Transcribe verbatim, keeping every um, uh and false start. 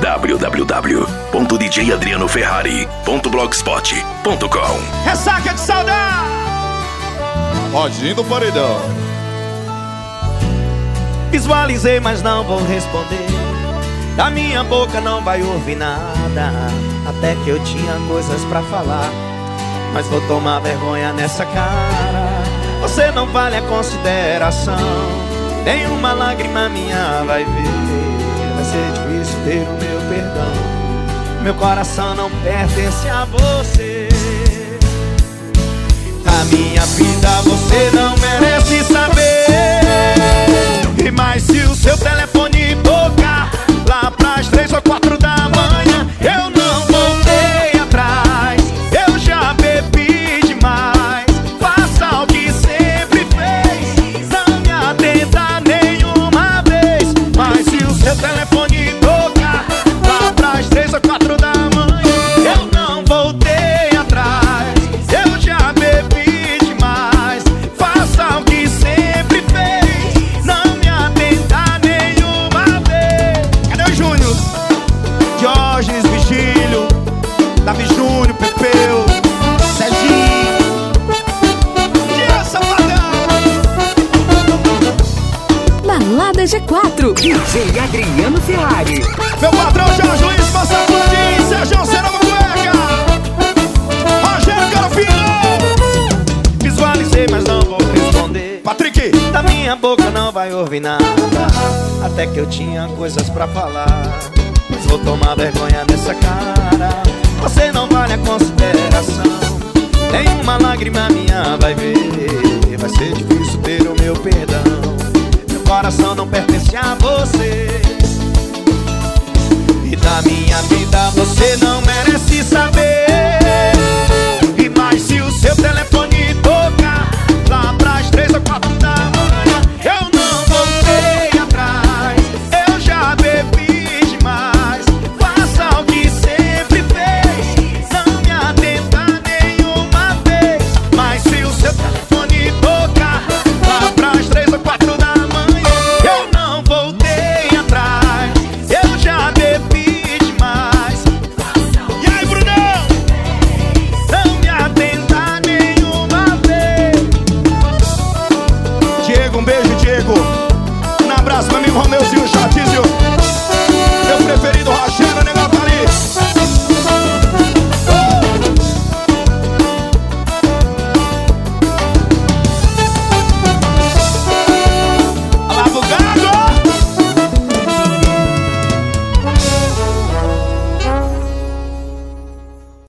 w w w ponto d j adriano ferrari ponto blogspot ponto com. Ressaca de saudade. Pode ir no paredão. Visualizei, mas não vou responder. Da minha boca não vai ouvir nada. Até que eu tinha coisas pra falar, mas vou tomar vergonha nessa cara. Você não vale a consideração. Nenhuma lágrima minha vai ver. Vai ser difícil ter o meu perdão. Meu coração não pertence a você. A minha vida você não merece saber. E mais se o seu telefone tocar lá pras três ou quatro da manhã, eu não voltei atrás. Eu já bebi demais. Faça o que sempre fez. Não me atenda nenhuma vez. Mas se o seu telefone tocar lá pras três ou quatro da manhã, eu não voltei atrás. Eu já bebi demais. Faça o que sempre fez. Não me atenda nenhuma vez. Cadê o Júnior? Diógenes, Vigílio, Davi Júnior, Pepeu, Serginho. Que safadão! Balada G quatro, D J Adriano Ferrari. Meu patrão Jorge Luiz, Passa Pudim, Sérgio Serama Cueca, Rogério Carofino. Visualizei, mas não vou responder. Patrick. Da minha boca não vai ouvir nada. Até que eu tinha coisas pra falar, mas vou tomar vergonha nessa cara. Você não vale a consideração. Nenhuma lágrima minha vai ver. Vai ser difícil ter o meu perdão. Meu coração não pertence a você.